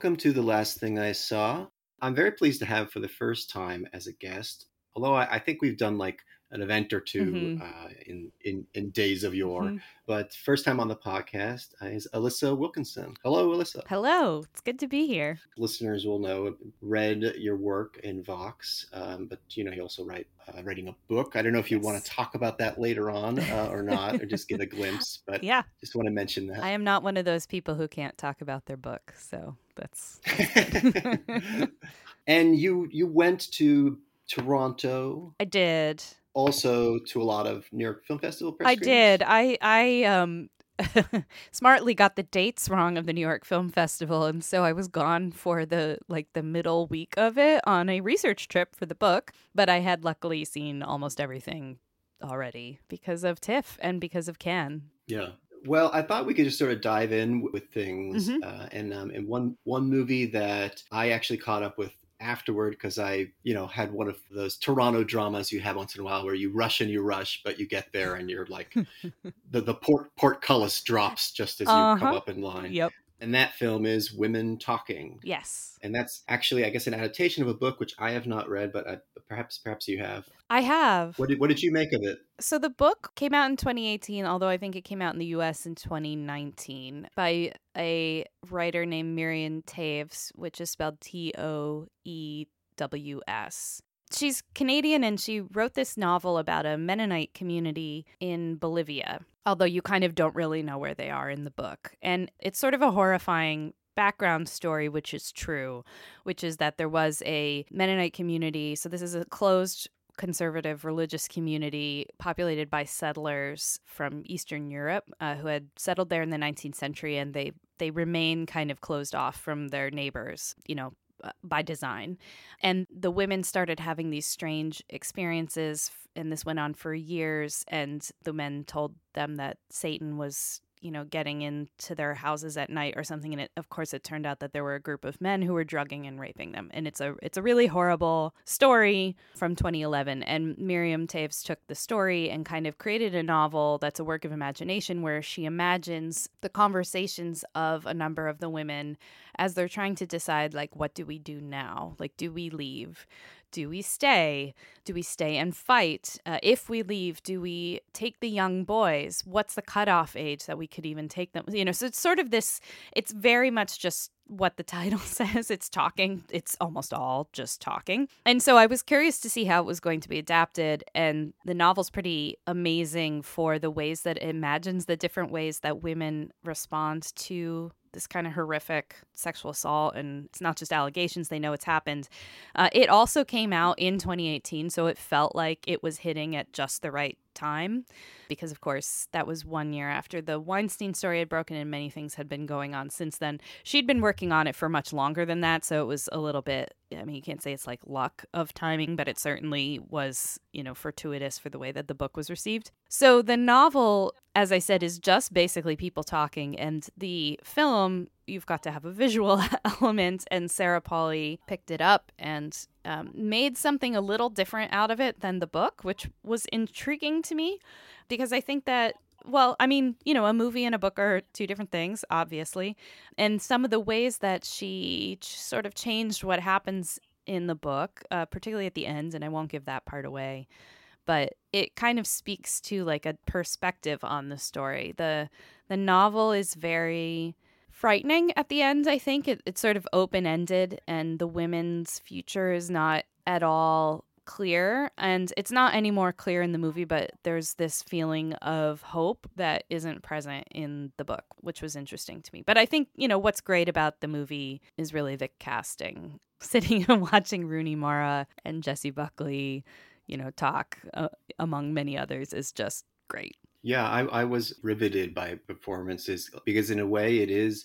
welcome to The Last Thing I Saw. I'm very pleased to have for the first time as a guest, although I think we've done like an event or two Mm-hmm. in days of yore, Mm-hmm. but first time on the podcast is Alyssa Wilkinson. Hello, Alyssa. Hello, it's good to be here. Listeners will know, read your work in Vox, but you also writing a book. I don't know if you want to Yes. talk about that later on or not, or just give a glimpse, but Yeah, just want to mention that. I am not one of those people who can't talk about their book, so that's good. And you went to Toronto, I did. also to a lot of New York Film Festival press I did. screenings. I smartly got the dates wrong of the New York Film Festival, and so I was gone for the middle week of it on a research trip for the book, but I had luckily seen almost everything already because of TIFF and because of Cannes. Yeah. Well, I thought we could just sort of dive in with things, Mhm. and one movie that I actually caught up with afterward because I had one of those Toronto dramas you have once in a while where you rush and you rush, but you get there and you're like the portcullis drops just as you come Uh-huh. up in line. Yep. And that film is Women Talking. Yes. And that's actually, I guess, an adaptation of a book which I have not read, but perhaps you have. I have. What did you make of it? So the book came out in 2018, although I think it came out in the US in 2019 by a writer named Miriam Taves, which is spelled Toews. She's Canadian and she wrote this novel about a Mennonite community in Bolivia, although you kind of don't really know where they are in the book. And it's sort of a horrifying background story, which is true, which is that there was a Mennonite community. So this is a closed conservative religious community populated by settlers from Eastern Europe who had settled there in the 19th century, and they remain kind of closed off from their neighbors, by design. And the women started having these strange experiences, and this went on for years. And the men told them that Satan was getting into their houses at night or something. And of course, it turned out that there were a group of men who were drugging and raping them. And it's a really horrible story from 2011. And Miriam Taves took the story and kind of created a novel that's a work of imagination where she imagines the conversations of a number of the women as they're trying to decide, like, what do we do now? Like, do we leave? Do we stay? Do we stay and fight? If we leave, do we take the young boys? What's the cutoff age that we could even take them? So it's sort of this, it's very much just what the title says. It's talking. It's almost all just talking. And so I was curious to see how it was going to be adapted. And the novel's pretty amazing for the ways that it imagines the different ways that women respond to this kind of horrific sexual assault. And it's not just allegations, they know it's happened. It also came out in 2018, so it felt like it was hitting at just the right time because, of course, that was 1 year after the Weinstein story had broken and many things had been going on since then. She'd been working on it for much longer than that, so it was a little bit, I mean, you can't say it's like luck of timing, but it certainly was, fortuitous for the way that the book was received. So the novel, as I said, is just basically people talking, and the film, you've got to have a visual element, and Sarah Polley picked it up and made something a little different out of it than the book, which was intriguing to me because I think that, well, I mean, a movie and a book are two different things, obviously. And some of the ways that she sort of changed what happens in the book, particularly at the end, and I won't give that part away, but it kind of speaks to like a perspective on the story. The novel is very frightening at the end. I think it's sort of open-ended, and the women's future is not at all clear, and it's not any more clear in the movie, but there's this feeling of hope that isn't present in the book, which was interesting to me. But I think what's great about the movie is really the casting. Sitting and watching Rooney Mara and Jessie Buckley talk, among many others, is just great. Yeah, I was riveted by performances because in a way it is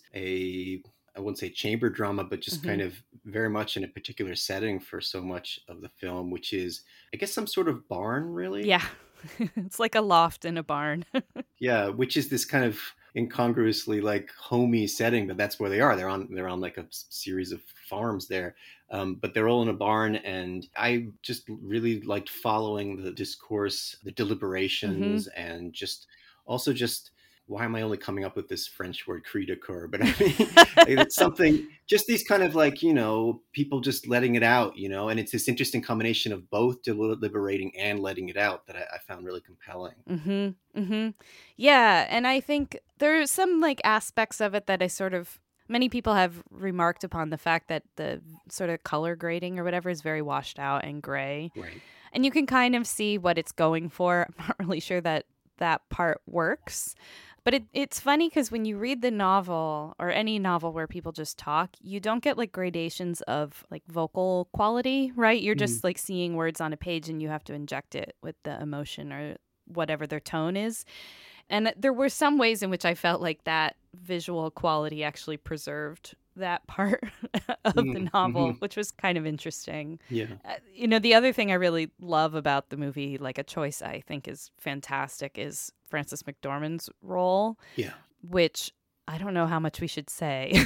I wouldn't say chamber drama, but just Mm-hmm. kind of very much in a particular setting for so much of the film, which is, I guess, some sort of barn, really. Yeah. It's like a loft in a barn. Yeah, which is this kind of incongruously like homey setting, but that's where they are. They're on like a series of farms there, but they're all in a barn, and I just really liked following the discourse, the Mm-hmm. deliberations, and just also just why am I only coming up with this French word cri de coeur? But I mean, it's something, just these kind of like, people just letting it out, and it's this interesting combination of both deliberating and letting it out that I found really compelling. Mm-hmm. Mm-hmm. Yeah. And I think there's some like aspects of it that many people have remarked upon the fact that the sort of color grading or whatever is very washed out and gray. Right. And you can kind of see what it's going for. I'm not really sure that part works. But it's funny because when you read the novel or any novel where people just talk, you don't get like gradations of like vocal quality, right? You're just like seeing words on a page and you have to inject it with the emotion or whatever their tone is. And there were some ways in which I felt like that visual quality actually preserved that part of the novel, which was kind of interesting. Yeah. The other thing I really love about the movie, like a choice I think is fantastic, is Frances McDormand's role. Yeah. Which I don't know how much we should say.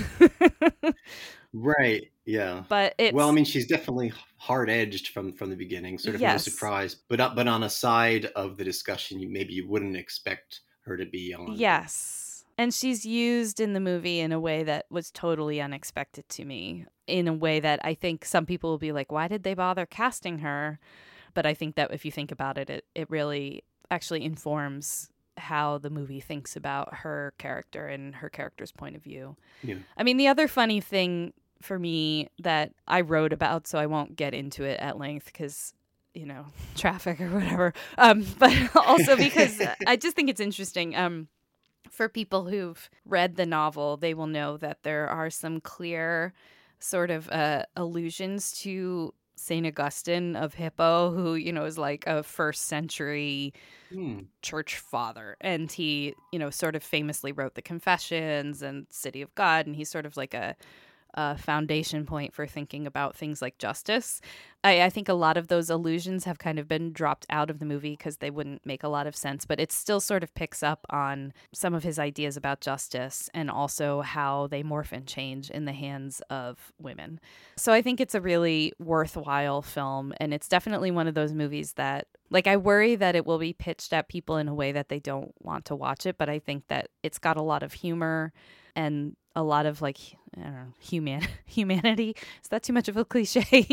Right. Yeah. But she's definitely hard-edged from the beginning, sort of no surprise. But on a side of the discussion, you wouldn't expect her to be on. Yes. And she's used in the movie in a way that was totally unexpected to me, in a way that I think some people will be like, why did they bother casting her? But I think that if you think about it, it really actually informs how the movie thinks about her character and her character's point of view. Yeah. I mean, the other funny thing for me that I wrote about, so I won't get into it at length because, traffic or whatever. But also because I just think it's interesting. For people who've read the novel, they will know that there are some clear sort of allusions to St. Augustine of Hippo, who, is like a first century church father. And he, sort of famously wrote the Confessions and City of God. And he's sort of like a foundation point for thinking about things like justice. I think a lot of those allusions have kind of been dropped out of the movie because they wouldn't make a lot of sense, but it still sort of picks up on some of his ideas about justice and also how they morph and change in the hands of women. So I think it's a really worthwhile film, and it's definitely one of those movies that, like, I worry that it will be pitched at people in a way that they don't want to watch it, but I think that it's got a lot of humor and a lot of, like, I don't know, humanity. Is that too much of a cliche?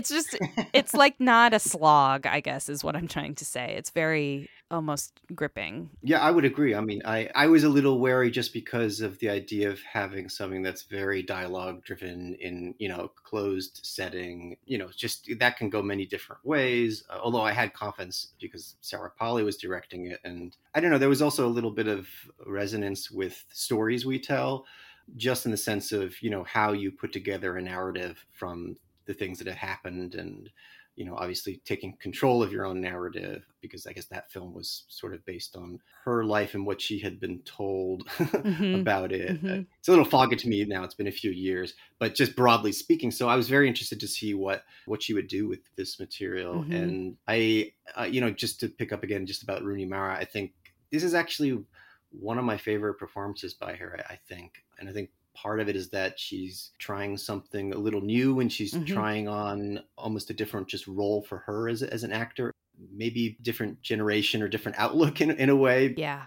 It's like not a slog, I guess, is what I'm trying to say. It's very almost gripping. Yeah, I would agree. I mean, I was a little wary just because of the idea of having something that's very dialogue driven in, closed setting, just that can go many different ways. Although I had confidence because Sarah Polley was directing it. And I don't know, there was also a little bit of resonance with stories we tell, just in the sense of, how you put together a narrative from the things that have happened and, obviously taking control of your own narrative, because I guess that film was sort of based on her life and what she had been told about it. Mm-hmm. It's a little foggy to me now. It's been a few years, but just broadly speaking. So I was very interested to see what she would do with this material. Mm-hmm. And I, just to pick up again, just about Rooney Mara, I think this is actually one of my favorite performances by her, I think. And I think part of it is that she's trying something a little new, and she's trying on almost a different just role for her as an actor, maybe different generation or different outlook in a way. Yeah.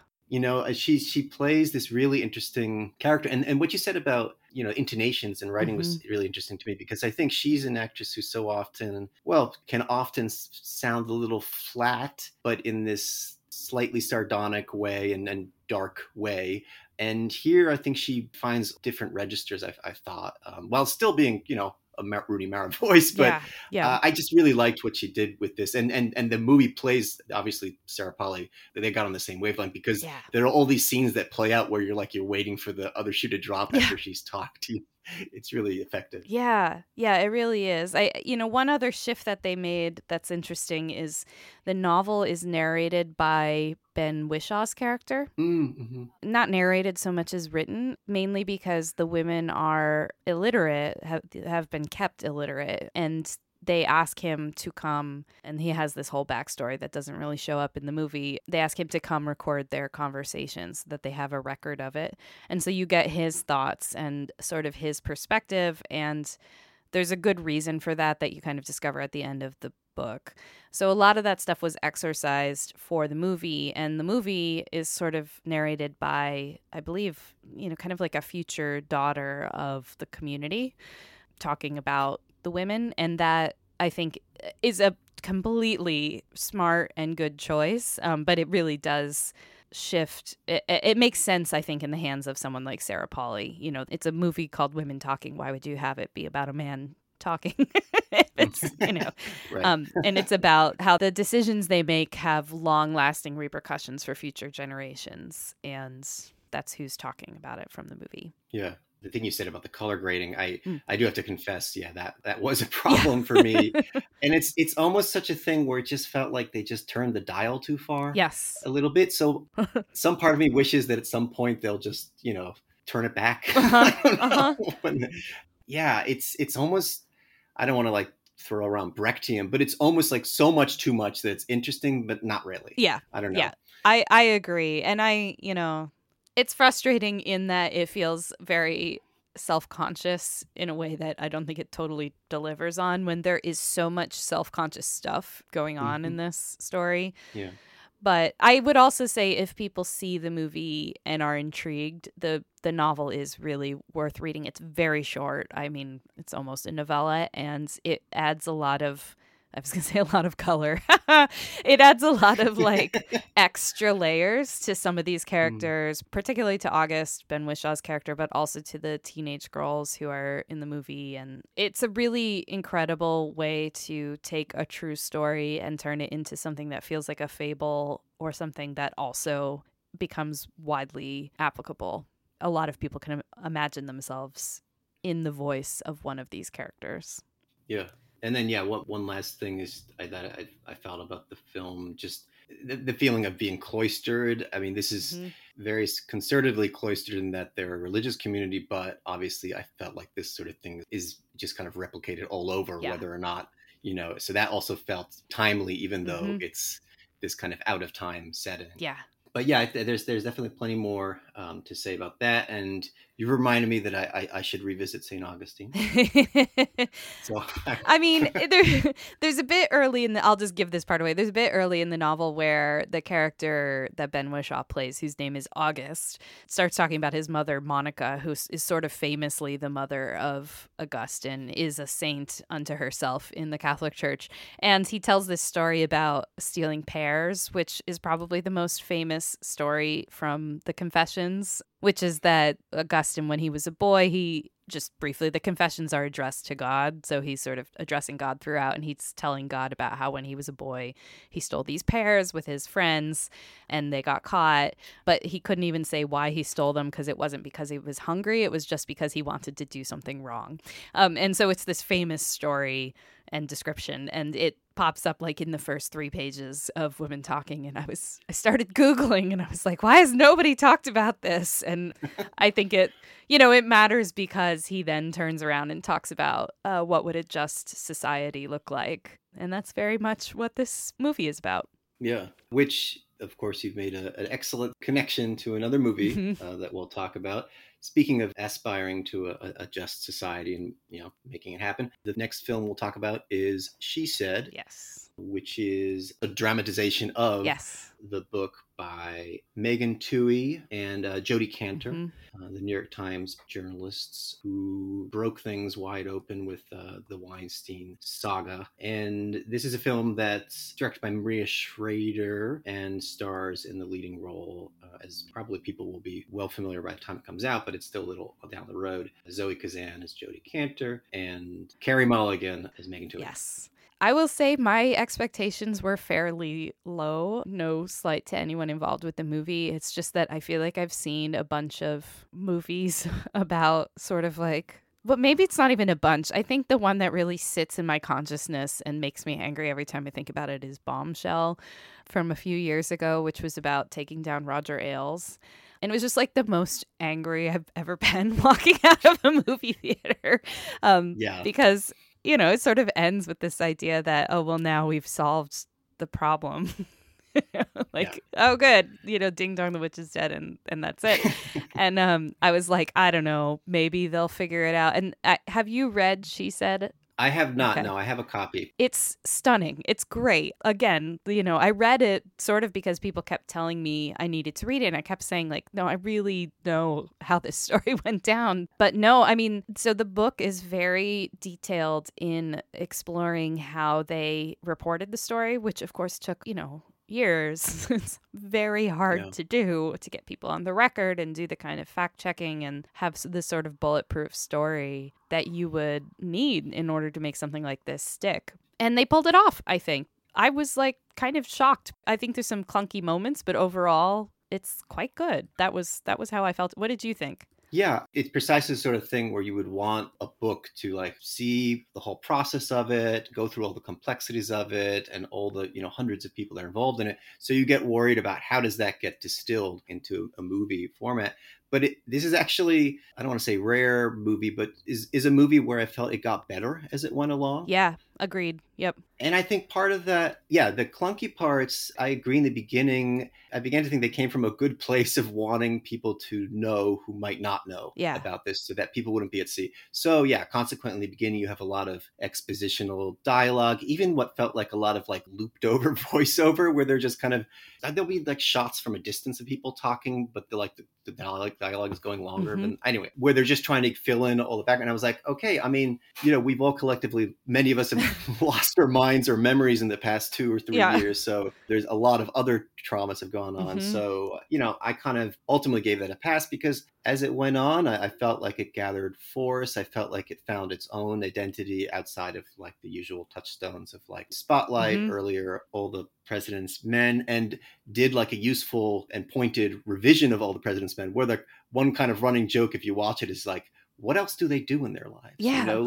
She plays this really interesting character. And what you said about, intonations and writing was really interesting to me, because I think she's an actress who so often, can often sound a little flat, but in this slightly sardonic way and dark way. And here, I think she finds different registers, I've thought, while still being, a Rooney Mara voice. But yeah. I just really liked what she did with this. And the movie plays, obviously, Sarah Polley, they got on the same wavelength, because there are all these scenes that play out where you're waiting for the other shoe to drop after she's talked to you. It's really effective. Yeah, it really is. One other shift that they made that's interesting is the novel is narrated by Ben Wishaw's character. Mm-hmm. Not narrated so much as written, mainly because the women are illiterate, have been kept illiterate, and they ask him to come, and he has this whole backstory that doesn't really show up in the movie. They ask him to come record their conversations so that they have a record of it. And so you get his thoughts and sort of his perspective, and there's a good reason for that you kind of discover at the end of the book. So a lot of that stuff was exercised for the movie, and the movie is sort of narrated by, I believe, kind of like a future daughter of the community talking about the women, and that I think is a completely smart and good choice, but it really does shift. It makes sense, I think, in the hands of someone like Sarah Polley. It's a movie called Women Talking. Why would you have it be about a man talking? It's, Right. And it's about how the decisions they make have long-lasting repercussions for future generations, and that's who's talking about it from the movie. Yeah. The thing you said about the color grading, I do have to confess, that was a Yeah. problem for me. And it's almost such a thing where it just felt like they just turned the dial too far Yes. a little bit. So some part of me wishes that at some point they'll just, turn it back. Uh-huh. I don't know. Uh-huh. Yeah, it's almost, I don't want to like throw around Brechtian, but it's almost like so much too much that it's interesting, but not really. Yeah. I don't know. Yeah. I agree. And it's frustrating in that it feels very self-conscious in a way that I don't think it totally delivers on, when there is so much self-conscious stuff going on in this story. Yeah. But I would also say if people see the movie and are intrigued, the novel is really worth reading. It's very short. I mean, it's almost a novella, and it adds a lot of, I was going to say, a lot of color. It adds a lot of like extra layers to some of these characters, particularly to August, Ben Wishaw's character, but also to the teenage girls who are in the movie. And it's a really incredible way to take a true story and turn it into something that feels like a fable, or something that also becomes widely applicable. A lot of people can imagine themselves in the voice of one of these characters. Yeah. And then, one last thing is that I felt about the film, just the feeling of being cloistered. I mean, this is very conservatively cloistered in that they're a religious community, but obviously I felt like this sort of thing is just kind of replicated all over, whether or not, so that also felt timely, even though it's this kind of out of time setting. Yeah. But yeah, there's definitely plenty more to say about that. And you reminded me that I should revisit St. Augustine. So I mean, there's a bit early I'll just give this part away. There's a bit early in the novel where the character that Ben Whishaw plays, whose name is August, starts talking about his mother, Monica, who is sort of famously the mother of Augustine, is a saint unto herself in the Catholic Church. And he tells this story about stealing pears, which is probably the most famous story from the Confessions, which is that Augustine, when he was a boy, just briefly, the Confessions are addressed to God, so he's sort of addressing God throughout, and he's telling God about how when he was a boy, he stole these pears with his friends, and they got caught, but he couldn't even say why he stole them, because it wasn't because he was hungry, it was just because he wanted to do something wrong. And so it's this famous story and description, and it pops up like in the first 3 pages of Women Talking, and I started Googling, and I was like, why has nobody talked about this? And I think it matters because he then turns around and talks about what would a just society look like, and that's very much what this movie is about. Yeah, which, of course, you've made an excellent connection to another movie that we'll talk about. Speaking of aspiring to a just society and, making it happen, the next film we'll talk about is She Said. Yes. Which is a dramatization of the book by Megan Twohey and Jodi Kantor, the New York Times journalists who broke things wide open with the Weinstein saga. And this is a film that's directed by Maria Schrader and stars in the leading role, as probably people will be well familiar by the time it comes out, but it's still a little down the road. Zoe Kazan as Jodi Kantor and Carey Mulligan as Megan Twohey. Yes. I will say my expectations were fairly low. No slight to anyone involved with the movie. It's just that I feel like I've seen a bunch of movies about sort of like, but maybe it's not even a bunch. I think the one that really sits in my consciousness and makes me angry every time I think about it is Bombshell from a few years ago, which was about taking down Roger Ailes. And it was just like the most angry I've ever been walking out of a movie theater. Because it sort of ends with this idea that, oh, well, now we've solved the problem. Yeah. Like, oh, good, ding dong, the witch is dead, and that's it. And I was like, I don't know, maybe they'll figure it out. And have you read She Said? I have not. Okay. No, I have a copy. It's stunning. It's great. Again, I read it sort of because people kept telling me I needed to read it. And I kept saying, like, no, I really know how this story went down. But no, I mean, so the book is very detailed in exploring how they reported the story, which of course took, years. It's very hard Yeah. to do, to get people on the record and do the kind of fact checking and have this sort of bulletproof story that you would need in order to make something like this stick. And they pulled it off, I think. I was like kind of shocked. I think there's some clunky moments, but overall it's quite good. That was how I felt. What did you think? Yeah, it's precisely the sort of thing where you would want a book to like see the whole process of it, go through all the complexities of it and all the, hundreds of people that are involved in it. So you get worried about how does that get distilled into a movie format. But this is actually, I don't want to say rare movie, but is a movie where I felt it got better as it went along. Yeah, agreed. Yep. And I think part of that, yeah, the clunky parts, I agree in the beginning. I began to think they came from a good place of wanting people to know who might not know about this so that people wouldn't be at sea. So yeah, consequently, in the beginning, you have a lot of expositional dialogue, even what felt like a lot of like looped over voiceover where they're just kind of, there'll be like shots from a distance of people talking, but the dialogue is going longer. Than anyway, where they're just trying to fill in all the background. I was like, okay, I mean, we've all collectively, many of us have lost our minds or memories in the past 2 or 3 years. So there's a lot of other traumas have gone on. So, I kind of ultimately gave that a pass because as it went on, I felt like it gathered force. I felt like it found its own identity outside of like the usual touchstones of like Spotlight earlier, All the President's Men, and did like a useful and pointed revision of All the President's Men, where the one kind of running joke, if you watch it, is like, what else do they do in their lives? Yeah.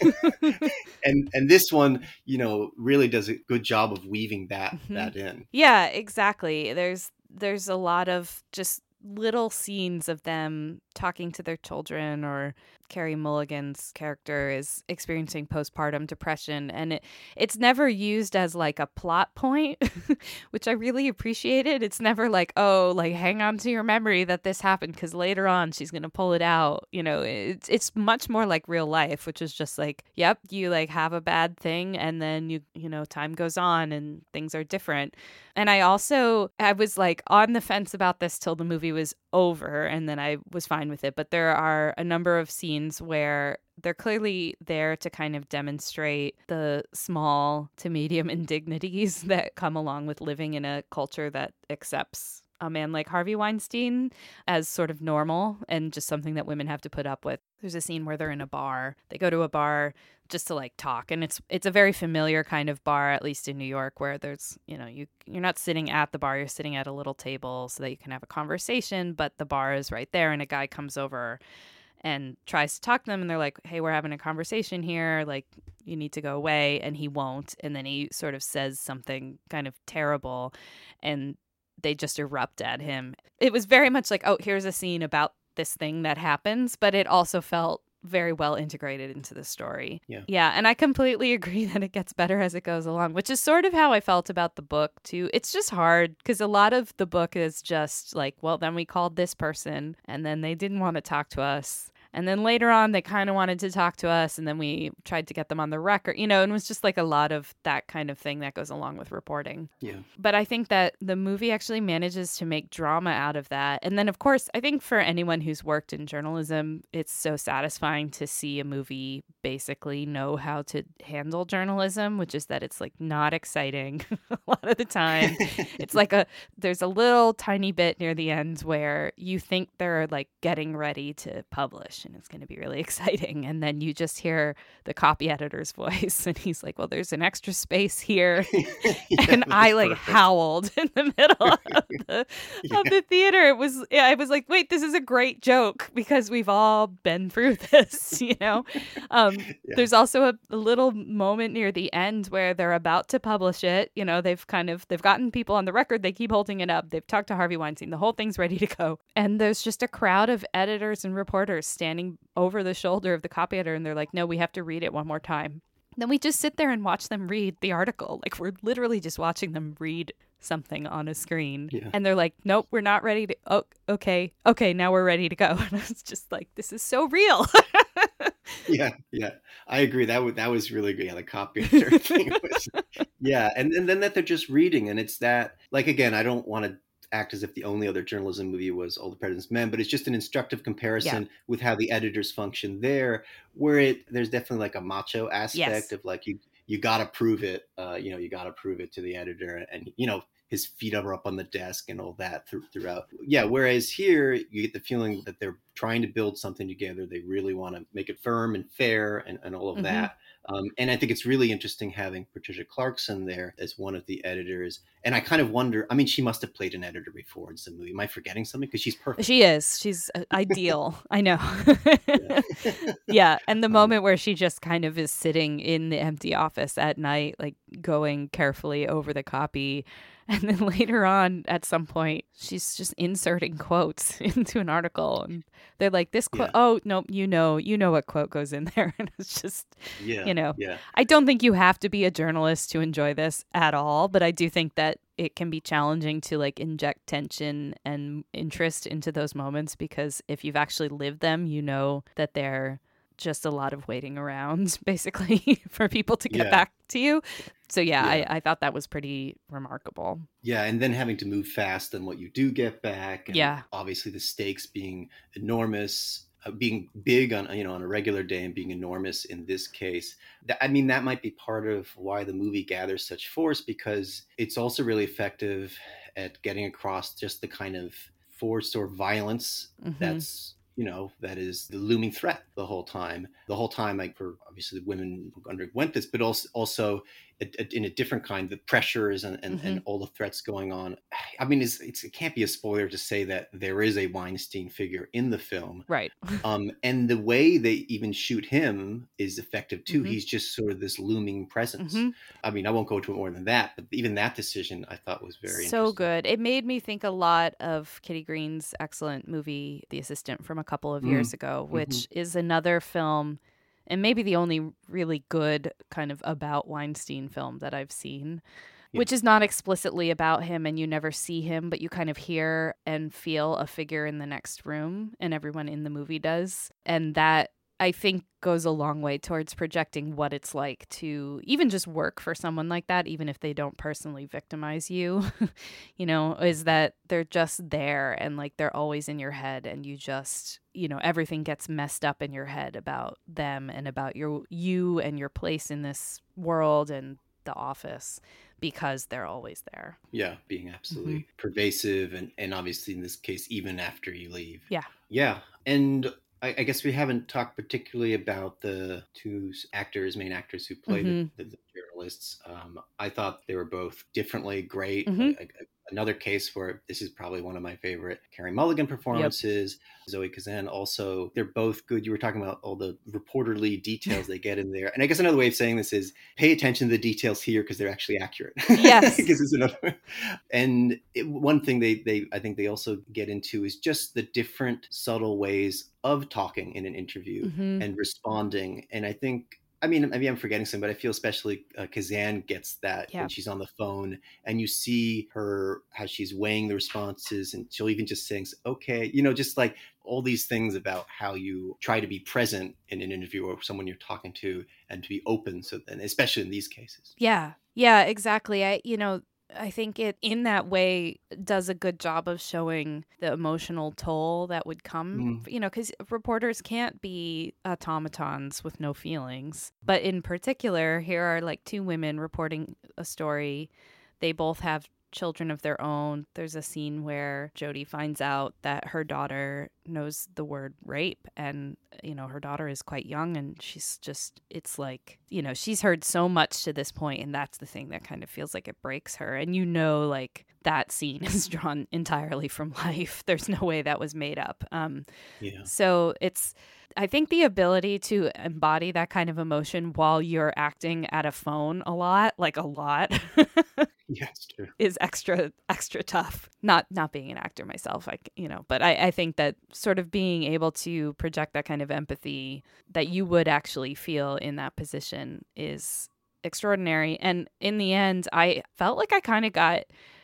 and this one, really does a good job of weaving that in. Yeah, exactly. There's a lot of just little scenes of them talking to their children, or Carey Mulligan's character is experiencing postpartum depression, and it's never used as like a plot point, which I really appreciated. It's never like, oh, like hang on to your memory that this happened because later on she's gonna pull it out. It's much more like real life, which is just like, yep, you like have a bad thing and then you time goes on and things are different. And I was like on the fence about this till the movie was over, and then I was fine with it. But there are a number of scenes where they're clearly there to kind of demonstrate the small to medium indignities that come along with living in a culture that accepts a man like Harvey Weinstein as sort of normal and just something that women have to put up with. There's a scene where they're in a bar. They go to a bar just to like talk, and it's a very familiar kind of bar, at least in New York, where there's you're not sitting at the bar, you're sitting at a little table so that you can have a conversation, but the bar is right there, and a guy comes over and tries to talk to them, and they're like, hey, we're having a conversation here, like you need to go away, and he won't, and then he sort of says something kind of terrible, and they just erupt at him. It was very much like, oh, here's a scene about this thing that happens, but it also felt very well integrated into the story. Yeah, and I completely agree that it gets better as it goes along, which is sort of how I felt about the book too. It's just hard because a lot of the book is just like, well, then we called this person and then they didn't want to talk to us. And then later on, they kind of wanted to talk to us, and then we tried to get them on the record, and it was just like a lot of that kind of thing that goes along with reporting. Yeah. But I think that the movie actually manages to make drama out of that. And then, of course, I think for anyone who's worked in journalism, it's so satisfying to see a movie basically know how to handle journalism, which is that it's like not exciting a lot of the time. It's like there's a little tiny bit near the end where you think they're like getting ready to publish, and it's going to be really exciting. And then you just hear the copy editor's voice, and he's like, well, there's an extra space here. And I like howled in the middle of the theater. I was like, wait, this is a great joke because we've all been through this, There's also a little moment near the end where they're about to publish it. They've gotten people on the record. They keep holding it up. They've talked to Harvey Weinstein. The whole thing's ready to go. And there's just a crowd of editors and reporters standing over the shoulder of the copy editor, and they're like, no, we have to read it one more time. Then we just sit there and watch them read the article. Like, we're literally just watching them read something on a screen. Yeah. And they're like, nope, we're not ready to. Oh, okay. Now we're ready to go. And I was just like, this is so real. Yeah, yeah, I agree. That was really good. Yeah, the copy editor thing was, yeah, and then that they're just reading, and it's that, like, again, I don't want to act as if the only other journalism movie was All the President's Men, but it's just an instructive comparison with how the editors function there, where there's definitely like a macho aspect of like you got to prove it, you got to prove it to the editor, and his feet are up on the desk and all that throughout. Yeah, whereas here you get the feeling that they're trying to build something together. They really want to make it firm and fair and all of that. And I think it's really interesting having Patricia Clarkson there as one of the editors. And I kind of wonder, I mean, she must have played an editor before in some movie. Am I forgetting something? Because she's perfect. She is. She's ideal. I know. Yeah. And the moment where she just kind of is sitting in the empty office at night, like going carefully over the copy. And then later on, at some point, she's just inserting quotes into an article. And they're like, this quote, oh, no, you know what quote goes in there. And it's just, I don't think you have to be a journalist to enjoy this at all. But I do think that it can be challenging to like inject tension and interest into those moments, because if you've actually lived them, you know that they're just a lot of waiting around, basically, for people to get back to you. So I thought that was pretty remarkable. Yeah, and then having to move fast on what you do get back. And obviously the stakes being enormous, being big on on a regular day and being enormous in this case. I mean, that might be part of why the movie gathers such force, because it's also really effective at getting across just the kind of force or violence that's that is the looming threat the whole time. Like, for obviously the women who underwent this, but also in a different kind, the pressures and all the threats going on. I mean, it can't be a spoiler to say that there is a Weinstein figure in the film. Right. And the way they even shoot him is effective too. He's just sort of this looming presence. I mean, I won't go into it more than that, but even that decision I thought was very so good. It made me think a lot of Kitty Green's excellent movie, The Assistant, from a couple of years ago, which is another film, and maybe the only really good kind of about Weinstein film that I've seen, which is not explicitly about him and you never see him, but you kind of hear and feel a figure in the next room, and everyone in the movie does. And that, I think, goes a long way towards projecting what it's like to even just work for someone like that, even if they don't personally victimize you, is that they're just there and like they're always in your head, and you just, everything gets messed up in your head about them and about you and your place in this world and the office, because they're always there. Yeah, being absolutely pervasive and obviously in this case, even after you leave. Yeah. Yeah. And I guess we haven't talked particularly about the two main actors who play the journalists. I thought they were both differently great. Another case where this is probably one of my favorite Carey Mulligan performances. Zoe Kazan also, they're both good. You were talking about all the reporterly details they get in there. And I guess another way of saying this is pay attention to the details here because they're actually accurate. Yes. And one thing I think they also get into is just the different subtle ways of talking in an interview and responding. And I think, I mean, maybe I'm forgetting something, but I feel especially Kazan gets that when she's on the phone and you see her, how she's weighing the responses, and she'll even just saying, okay, just like all these things about how you try to be present in an interview or someone you're talking to and to be open. So, and especially in these cases. Yeah, exactly. I think it, in that way, does a good job of showing the emotional toll that would come, because reporters can't be automatons with no feelings. But in particular, here are like two women reporting a story. They both have children of their own. There's a scene where Jodie finds out that her daughter knows the word rape, and her daughter is quite young, and she's just, it's like, she's heard so much to this point, and that's the thing that kind of feels like it breaks her. And like that scene is drawn entirely from life. There's no way that was made up. So it's, I think the ability to embody that kind of emotion while you're acting at a phone a lot Yeah, it's true. is extra tough. Not being an actor myself, but I think that sort of being able to project that kind of empathy that you would actually feel in that position is extraordinary. And in the end, I felt like I kind of got,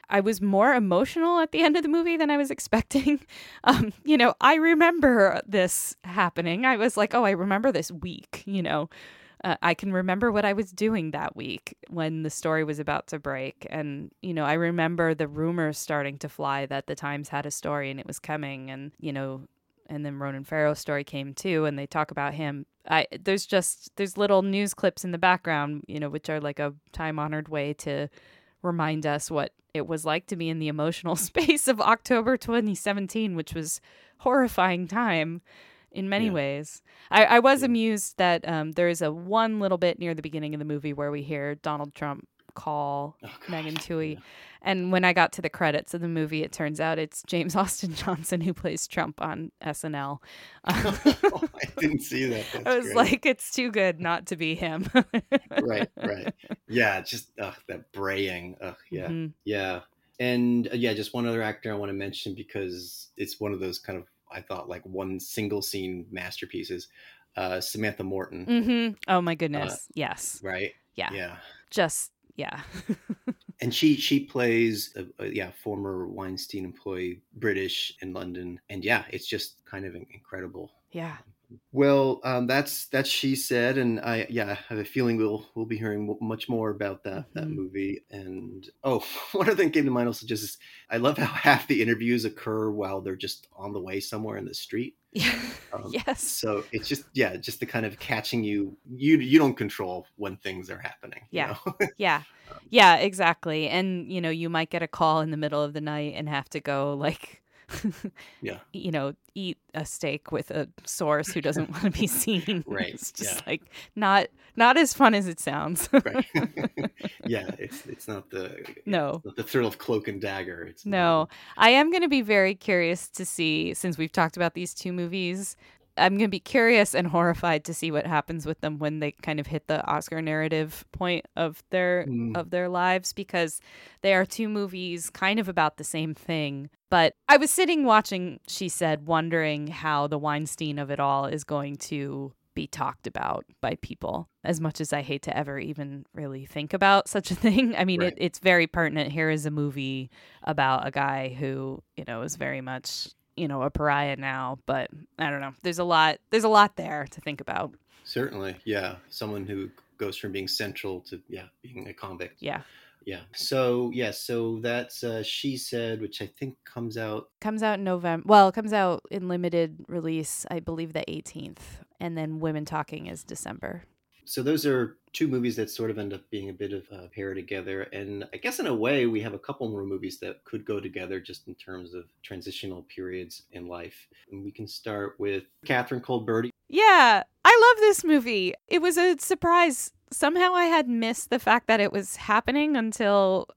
I was more emotional at the end of the movie than I was expecting. I remember this happening. I was like, oh, I remember this week, I can remember what I was doing that week when the story was about to break. And, I remember the rumors starting to fly that the Times had a story and it was coming. And, and then Ronan Farrow's story came too. And they talk about him. There's little news clips in the background, which are like a time-honored way to remind us what it was like to be in the emotional space of October 2017, which was horrifying time in many ways. I was amused that there is a one little bit near the beginning of the movie where we hear Donald Trump call Megan Twohey. Yeah. And when I got to the credits of the movie, it turns out it's James Austin Johnson who plays Trump on SNL. I didn't see that. That's I was great. like, it's too good not to be him. Right. Yeah, just that braying. Yeah. Mm-hmm. Yeah. And just one other actor I want to mention because it's one of those kind of, I thought, like one single scene masterpieces. Samantha Morton. Mm-hmm. Oh my goodness. Yes. Right. Yeah. Yeah. And she plays a former Weinstein employee, British in London, and it's just kind of incredible. Yeah. Well, that's She Said, and I have a feeling we'll be hearing much more about that movie. And one other thing came to mind also, just is I love how half the interviews occur while they're just on the way somewhere in the street. Yes. So it's just the kind of catching you don't control when things are happening. Yeah. Yeah, exactly. And you might get a call in the middle of the night and have to go like eat a steak with a source who doesn't want to be seen. Right. It's just like not as fun as it sounds. Right. Yeah, it's not the not the thrill of Cloak and Dagger. I am going to be very curious to see, since we've talked about these two movies, I'm going to be curious and horrified to see what happens with them when they kind of hit the Oscar narrative point of their lives, because they are two movies kind of about the same thing. But I was sitting watching She Said, wondering how the Weinstein of it all is going to be talked about by people, as much as I hate to ever even really think about such a thing. I mean, it's very pertinent. Here is a movie about a guy who, is very much a pariah now, but I don't know. There's a lot there to think about. Certainly. Yeah. Someone who goes from being central to, being a convict. Yeah. Yeah. So that's She Said, which I think comes out in November. Well, it comes out in limited release, I believe the 18th. And then Women Talking is December. So those are two movies that sort of end up being a bit of a pair together. And I guess in a way, we have a couple more movies that could go together just in terms of transitional periods in life. And we can start with Catherine Cold Birdie. Yeah, I love this movie. It was a surprise. Somehow I had missed the fact that it was happening until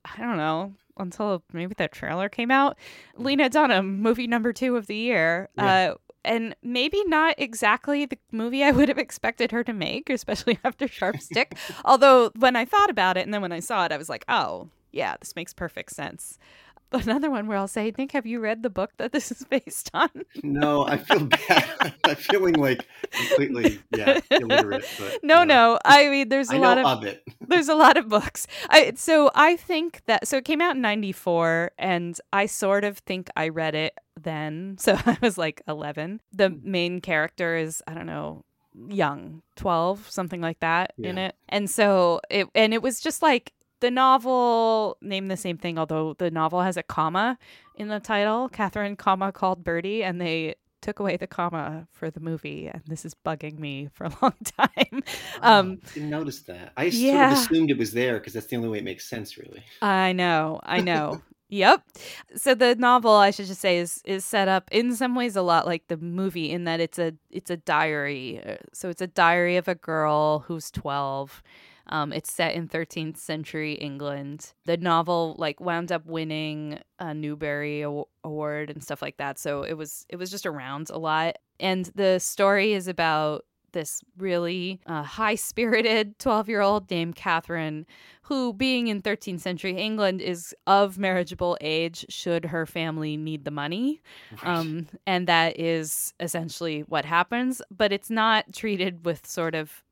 maybe the trailer came out. Lena Dunham, movie number 2 of the year. Yeah. And maybe not exactly the movie I would have expected her to make, especially after Sharp Stick. Although when I thought about it and then when I saw it, I was like, oh, yeah, this makes perfect sense. Another one where I'll say, Nick, have you read the book that this is based on? No, I feel bad. I'm feeling like completely, illiterate. But, no. I mean, there's a lot of it. There's a lot of books. I think that, it came out in 1994, and I sort of think I read it then. So I was like 11. The main character is, I don't know, young, 12, something like that in it. And so it was just like, the novel named the same thing, although the novel has a comma in the title, Catherine, Cold Birdie, and they took away the comma for the movie, and this is bugging me for a long time. I didn't notice that. I sort of assumed it was there because that's the only way it makes sense, really. I know. Yep. So the novel, I should just say, is set up in some ways a lot like the movie in that it's a diary. So it's a diary of a girl who's 12. It's set in 13th century England. The novel wound up winning a Newbery Award and stuff like that. So it was just around a lot. And the story is about this really high-spirited 12-year-old named Catherine, who, being in 13th century England, is of marriageable age should her family need the money. And that is essentially what happens. But it's not treated with sort of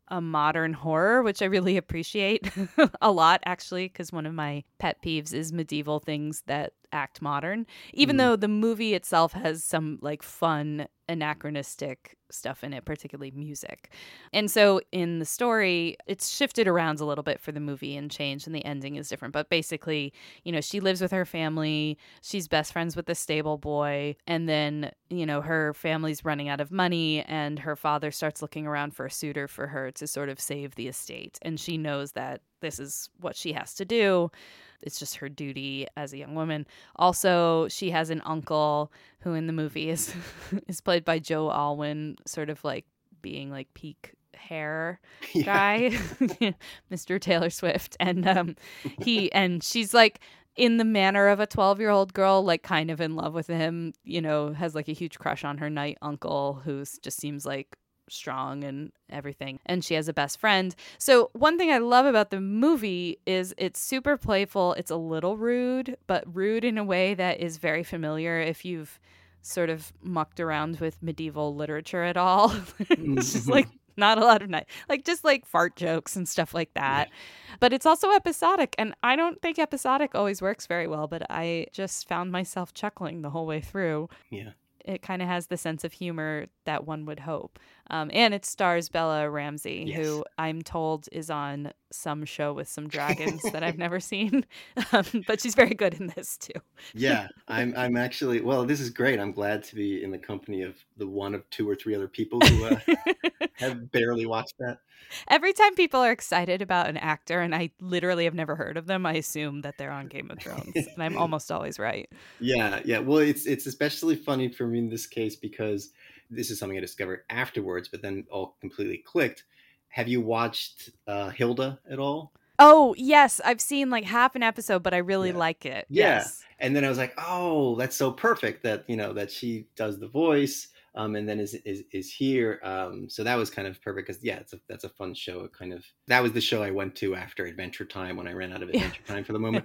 a modern horror, which I really appreciate a lot, actually, because one of my pet peeves is medieval things that act modern, even though the movie itself has some like fun anachronistic stuff in it, particularly music. And so in the story, it's shifted around a little bit for the movie and changed, and the ending is different. But basically, she lives with her family. She's best friends with the stable boy. And then, her family's running out of money, and her father starts looking around for a suitor for her to sort of save the estate. And she knows that this is what she has to do. It's just her duty as a young woman. Also, she has an uncle who in the movie is is played by Joe Alwyn, sort of like being like peak hair guy, Mr. Taylor Swift. And she's like in the manner of a 12-year-old girl, like kind of in love with him, has like a huge crush on her knight uncle who just seems like strong and everything, and she has a best friend. So one thing I love about the movie is it's super playful. It's a little rude, but rude in a way that is very familiar if you've sort of mucked around with medieval literature at all. It's just like not a lot of just like fart jokes and stuff like that. Yeah. But it's also episodic, and I don't think episodic always works very well, but I just found myself chuckling the whole way through. Yeah. It kind of has the sense of humor that one would hope. And it stars Bella Ramsey, yes, who I'm told is on some show with some dragons that I've never seen. But she's very good in this too. Yeah, I'm actually, well, this is great. I'm glad to be in the company of the one of two or three other people who have barely watched that. Every time people are excited about an actor and I literally have never heard of them, I assume that they're on Game of Thrones, and I'm almost always right. Yeah. Well, it's especially funny for me in this case because this is something I discovered afterwards, but then all completely clicked. Have you watched Hilda at all? Oh, yes. I've seen like half an episode, but I really like it. Yeah. Yes. And then I was like, oh, that's so perfect that, that she does the voice. And then is here. So that was kind of perfect because that's a fun show. That was the show I went to after Adventure Time when I ran out of Adventure Time for the moment.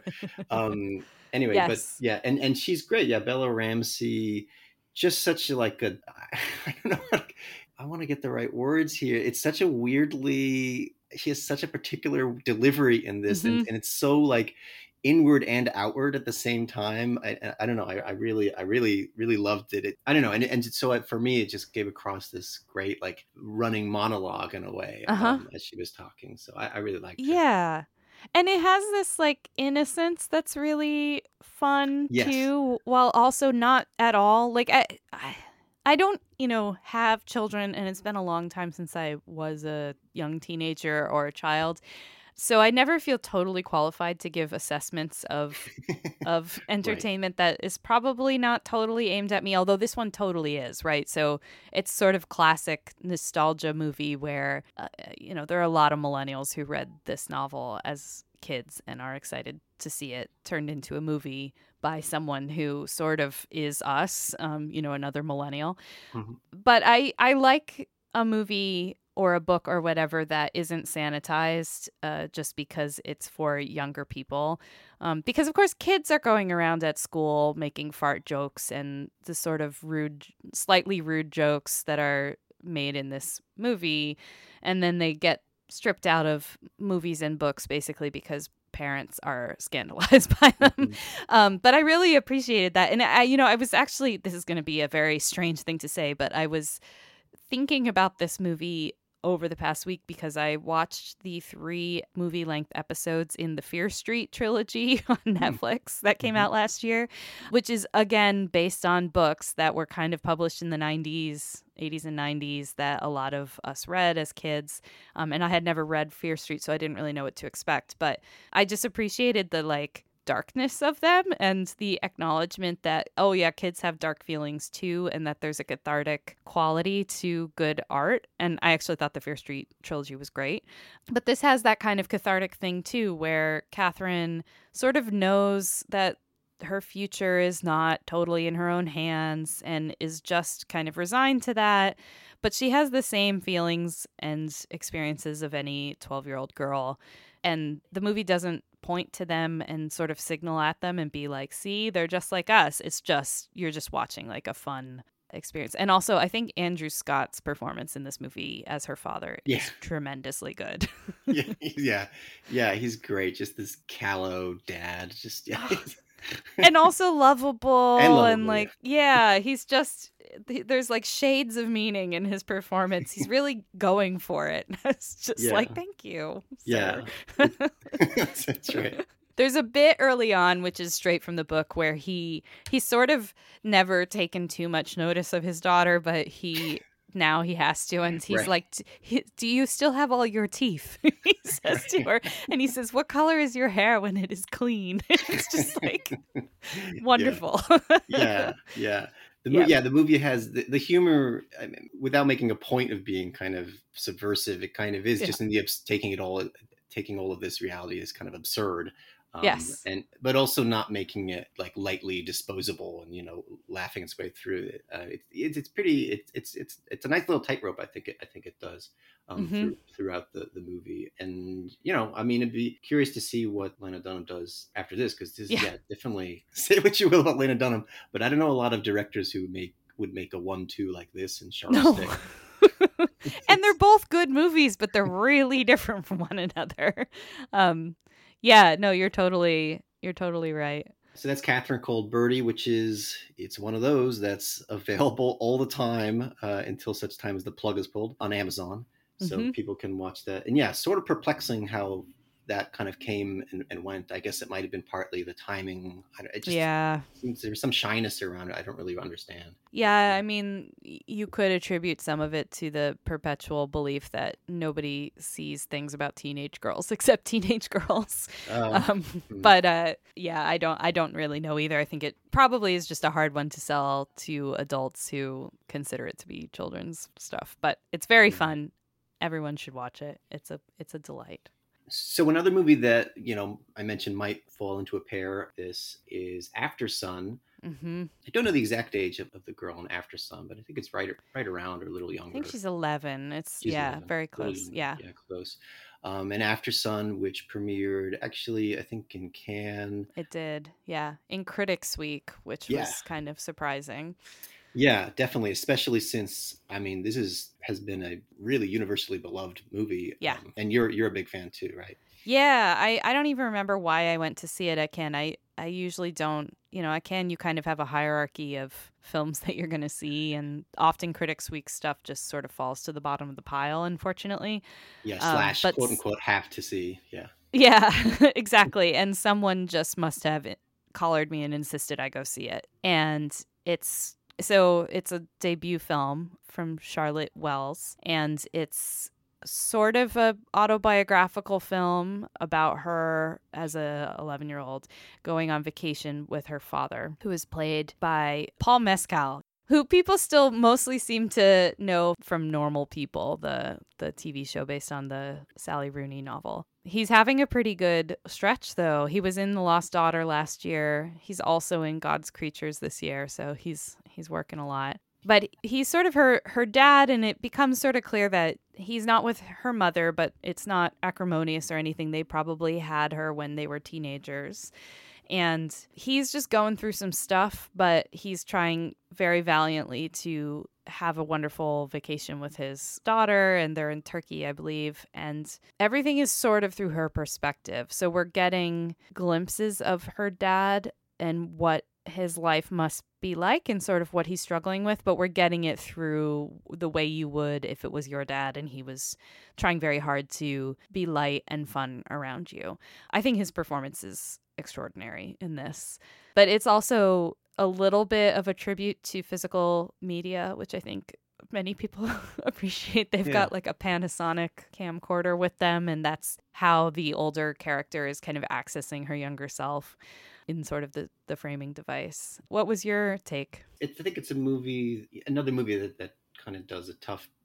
Anyway, yes. But yeah, and she's great. Yeah, Bella Ramsey, just such like a, I don't know, I want to get the right words here. It's such a she has such a particular delivery in this, and it's so like inward and outward at the same time. I don't know. I really loved it. I don't know. And so for me, it just gave across this great like running monologue in a way as she was talking. So I really liked it. Yeah. And it has this like innocence that's really fun too, while also not at all. Like I don't, have children, and it's been a long time since I was a young teenager or a child. So I never feel totally qualified to give assessments of entertainment that is probably not totally aimed at me, although this one totally is, right? So it's sort of classic nostalgia movie where, there are a lot of millennials who read this novel as kids and are excited to see it turned into a movie by someone who sort of is us, another millennial. Mm-hmm. But I like a movie or a book or whatever that isn't sanitized just because it's for younger people. Because, of course, kids are going around at school making fart jokes and the sort of slightly rude jokes that are made in this movie. And then they get stripped out of movies and books basically because parents are scandalized by them. Mm-hmm. But I really appreciated that. And I was actually, this is going to be a very strange thing to say, but I was thinking about this movie over the past week because I watched the 3 movie-length episodes in the Fear Street trilogy on Netflix that came out last year, which is, again, based on books that were kind of published in the 80s and 90s that a lot of us read as kids. And I had never read Fear Street, so I didn't really know what to expect. But I just appreciated the, darkness of them and the acknowledgement that, oh yeah, kids have dark feelings too, and that there's a cathartic quality to good art. And I actually thought the Fear Street trilogy was great. But this has that kind of cathartic thing too, where Catherine sort of knows that her future is not totally in her own hands and is just kind of resigned to that. But she has the same feelings and experiences of any 12-year-old girl. And the movie doesn't point to them and sort of signal at them and be like, see, they're just like us. It's just, you're just watching like a fun experience. And also, I think Andrew Scott's performance in this movie as her father Yeah. is tremendously good. Yeah, he's great. Just this callow dad. Just yeah. And also lovable And and lovable, like yeah, he's just there's like shades of meaning in his performance. He's really going for it. It's just yeah, like thank you, yeah. sir. That's right. There's a bit early on, which is straight from the book, where he's sort of never taken too much notice of his daughter, but now he has to, and he's Right. like, "Do you still have all your teeth?" He says to her, and he says, "What color is your hair when it is clean?" It's just like wonderful. Yeah, yeah. Yeah. The movie has the humor, I mean, without making a point of being kind of subversive. It kind of is Yeah. just in the taking all of this reality is kind of absurd. Yes. But also not making it like lightly disposable and laughing its way through it. It's pretty. It's a nice little tightrope. I think it does Mm-hmm. throughout the movie. And I mean, it'd be curious to see what Lena Dunham does after this, because this Yeah. definitely say what you will about Lena Dunham, but I don't know a lot of directors who would make a 1-2 like this in Charles No. Stick. And they're both good movies, but they're really different from one another. Yeah, no, you're totally right. So that's Catherine Cold Birdie, which it's one of those that's available all the time until such time as the plug is pulled on Amazon. So Mm-hmm. people can watch that. And yeah, sort of perplexing how that kind of came and went. I guess it might have been partly the timing. It just seems there's some shyness around it. I don't really understand. Yeah, I mean, you could attribute some of it to the perpetual belief that nobody sees things about teenage girls except teenage girls. But yeah, I don't really know either. I think it probably is just a hard one to sell to adults who consider it to be children's stuff. But it's very fun. Everyone should watch it. It's a delight. So another movie that I mentioned might fall into a pair. This is After Sun. Mm-hmm. I don't know the exact age of the girl in After Sun, but I think it's right around or a little younger. I think she's 11. She's 11. Very close. Yeah, close. And After Sun, which premiered actually, I think in Cannes. It did. Yeah, in Critics Week, which was kind of surprising. Yeah, definitely, especially since this has been a really universally beloved movie. Yeah, and you're a big fan too, right? Yeah, I don't even remember why I went to see it at Cannes. I usually don't. At Cannes you kind of have a hierarchy of films that you're going to see, and often Critics Week stuff just sort of falls to the bottom of the pile, unfortunately. Yeah, / quote unquote have to see. Yeah. Yeah, exactly. And someone just must have collared me and insisted I go see it, and it's a debut film from Charlotte Wells, and it's sort of a autobiographical film about her as a 11-year-old going on vacation with her father, who is played by Paul Mescal, who people still mostly seem to know from Normal People, the TV show based on the Sally Rooney novel. He's having a pretty good stretch, though. He was in The Lost Daughter last year. He's also in God's Creatures this year, so he's working a lot. But he's sort of her dad, and it becomes sort of clear that he's not with her mother, but it's not acrimonious or anything. They probably had her when they were teenagers. And he's just going through some stuff, but he's trying very valiantly to have a wonderful vacation with his daughter, and they're in Turkey, I believe. And everything is sort of through her perspective. So we're getting glimpses of her dad and what his life must be like and sort of what he's struggling with, but we're getting it through the way you would if it was your dad and he was trying very hard to be light and fun around you. I think his performance is extraordinary in this, but it's also a little bit of a tribute to physical media, which I think many people appreciate. They've got like a Panasonic camcorder with them, and that's how the older character is kind of accessing her younger self in sort of the framing device. What was your take? I think it's another movie that kind of does a tough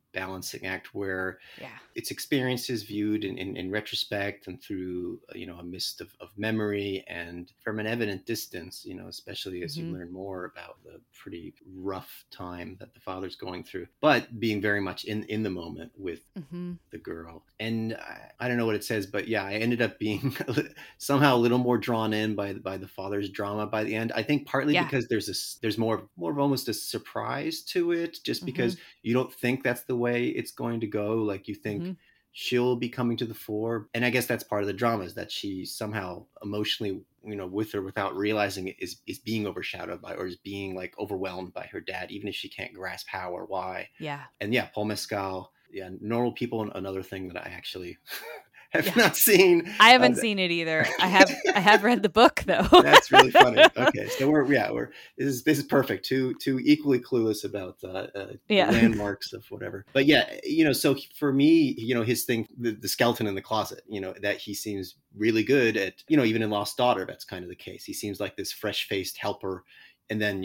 balancing act where Yeah. its experiences viewed in retrospect and through a mist of memory and from an evident distance, especially as you learn more about the pretty rough time that the father's going through, but being very much in the moment with the girl. And I don't know what it says, but yeah, I ended up being somehow a little more drawn in by the father's drama by the end. I think partly because there's more of almost a surprise to it, just because you don't think that's the way it's going to go. Like you think she'll be coming to the fore, and I guess that's part of the drama, is that she somehow emotionally, with or without realizing it, is being overshadowed by, or is being like overwhelmed by her dad, even if she can't grasp how or why. Yeah. And yeah, Paul Mescal. Yeah, Normal People, another thing that I actually have not seen. I haven't seen it either. I have read the book though. That's really funny. Okay, so this is perfect. Two equally clueless about the landmarks of whatever. But yeah, so for me, his thing, the skeleton in the closet, that he seems really good at. Even in Lost Daughter, that's kind of the case. He seems like this fresh-faced helper. And then,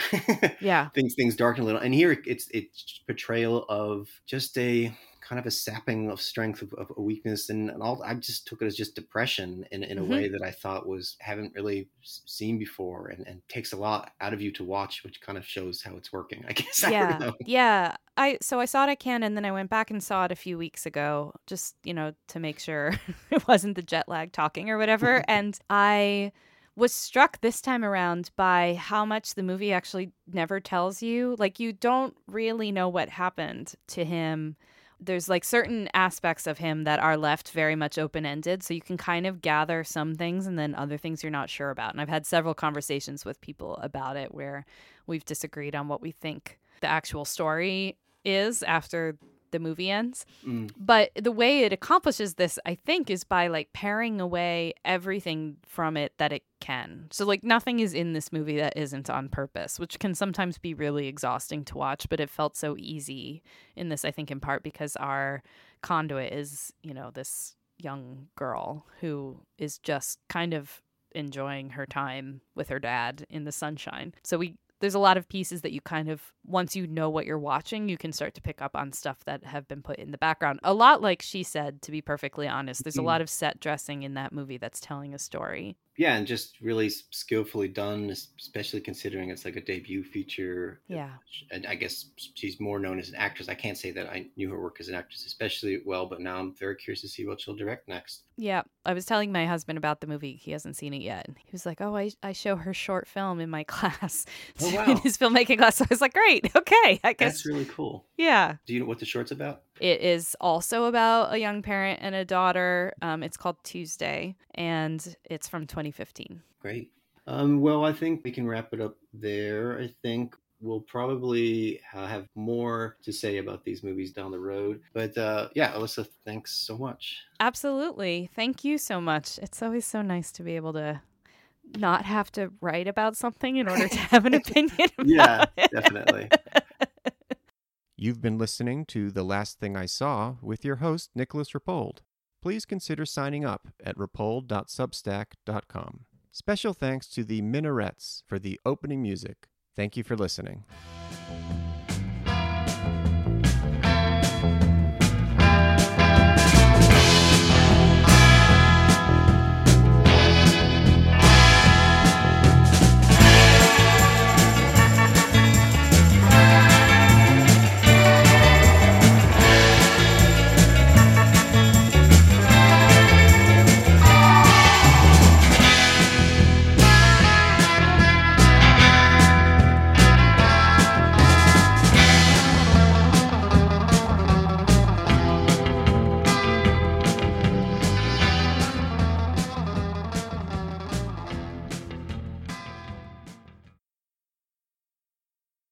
things darken a little. And here it's portrayal of just a kind of a sapping of strength, of a weakness. And all, I just took it as just depression in a way that I thought haven't really seen before, and takes a lot out of you to watch, which kind of shows how it's working, I guess. I don't know. Yeah. I saw it at Cannes, and then I went back and saw it a few weeks ago, just, to make sure it wasn't the jet lag talking or whatever. And I was struck this time around by how much the movie actually never tells you. Like, you don't really know what happened to him. There's like certain aspects of him that are left very much open-ended, so you can kind of gather some things and then other things you're not sure about. And I've had several conversations with people about it where we've disagreed on what we think the actual story is after the movie ends. But the way it accomplishes this, I think, is by like paring away everything from it that it can. So like nothing is in this movie that isn't on purpose, which can sometimes be really exhausting to watch, but it felt so easy in this, I think, in part because our conduit is, this young girl who is just kind of enjoying her time with her dad in the sunshine. So there's a lot of pieces that you kind of, once you know what you're watching, you can start to pick up on stuff that have been put in the background. A lot like She Said, to be perfectly honest. There's a lot of set dressing in that movie that's telling a story. Yeah, and just really skillfully done, especially considering it's like a debut feature. Yeah. And I guess she's more known as an actress. I can't say that I knew her work as an actress especially well, but now I'm very curious to see what she'll direct next. Yeah. I was telling my husband about the movie. He hasn't seen it yet. He was like, oh, I show her short film in my class. Oh, wow. In his filmmaking class. So I was like, great. Okay. I guess. That's really cool. Yeah. Do you know what the short's about? It is also about a young parent and a daughter. It's called Tuesday, and it's from 2015. Great. Well, I think we can wrap it up there. I think we'll probably have more to say about these movies down the road. But Alyssa, thanks so much. Absolutely. Thank you so much. It's always so nice to be able to not have to write about something in order to have an opinion about it. Definitely. You've been listening to The Last Thing I Saw with your host, Nicholas Rapold. Please consider signing up at rapold.substack.com. Special thanks to the Minarets for the opening music. Thank you for listening.